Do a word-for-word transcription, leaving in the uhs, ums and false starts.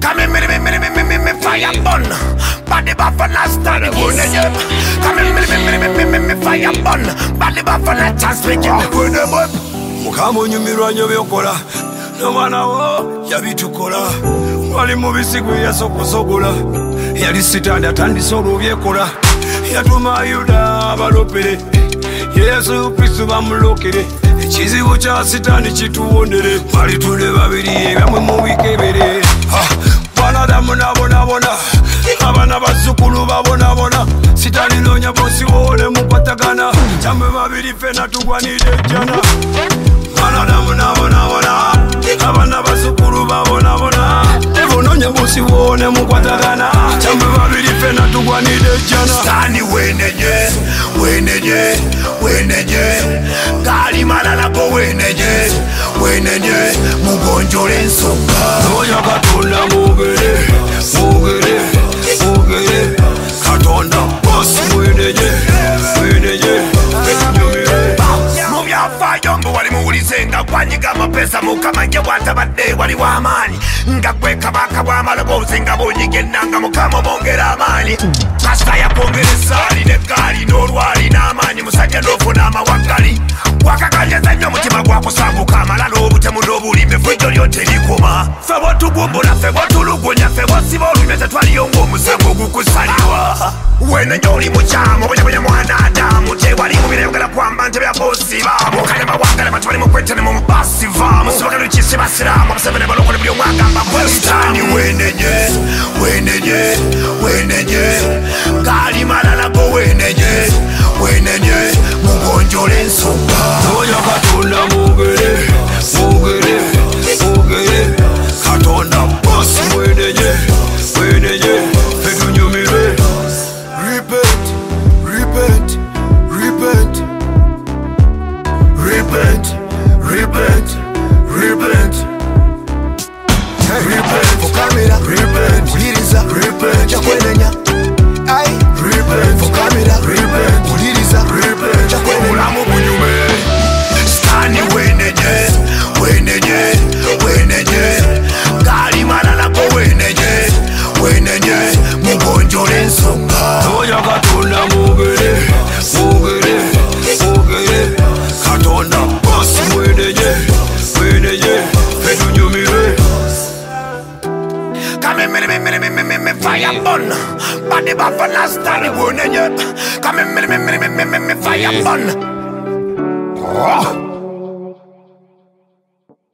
Come in, me, me, me, me, me, me, me, fire burn. Body buff and I stand the good in you. Come in, me, me, me, me, me, me, me, fire burn. Body buff and I chance me give me good in you. Mukamu nyumirwa nyo byokola n'omwana wo yabitukola wali mubisi gwe yasokosogola yali sitandi atandisa olw'obyekola yatuma Yuda abalopere Yesu Kristo bamulokere ekizibu kya sitani kituwonere bali tule babiri ebyamwe mubikebere banadamu nabonabona abana bazzukulu babonabona sitani noonya bosi woole mukwatagana kyamwe babiri fena tugwanira ejjana banadamu nabonabona abana bazzukulu babonabona ebonoonya bosi woole mukwatagana kyamwe babiri fena tugwanira ejjana sitani wenenye wenenye wenenye gali malala go wenenye wenenye mugonjole ensonga noonya katonda mwogere mwogere mwogere katonda bosi wenenye wenenye enyumire mu byafaayo mbu wali muwulize nga gwanyiga amapesa mukama nje bwatabadde wali w'amaanyi nga gwe kabaka bw'amaloboozi nga bonyiga ennanga mukama bongera amaanyi kasita yakwongera essaali n'eggaali n'olwali n'amaanyi musajja n'ofuna amawaggali wakakanyaza nnyo omutima gwakusanguka amalala obutemu n'obulimbe fujjo lyo terikoma ffe bw'otugumbula ffe bw'otulugunya ffe bw'osiba olumye tetwaliyo ng'omusango ogukusalirwa wenenye oli mukyamu obunyabunya mwana adamu tewali mu birayogera kwamba ntebe ya bosi baabo kale mawagala bati bali mu kwetene mu basi vaamu sibagala kisi basiramu abasevene balokole buli omwagamba bwesitani wenenye wenenye wenenye gali malala go wenenye wenenye mugonjole ensonga noonya katonda mwogere mwogere mwogere katonda bosi wenenye wenenye etunyumire repent repent repent repent repent repent repent fukamira repent uliriza repent kyakwenenya ai repent fukamira repent uliriza repent kyakwenenya obulamu bunyume sitani wenenye wenenye wenenye gali malala go wenenye wenenye mugonjole ensonga noonya katonda mwogere mwogere mwogere katonda bosi wenenye wenenye etunyumire Come me me me me me me me fire burn. Body buff and I stand the good in you. Come me me me me me me me fire burn.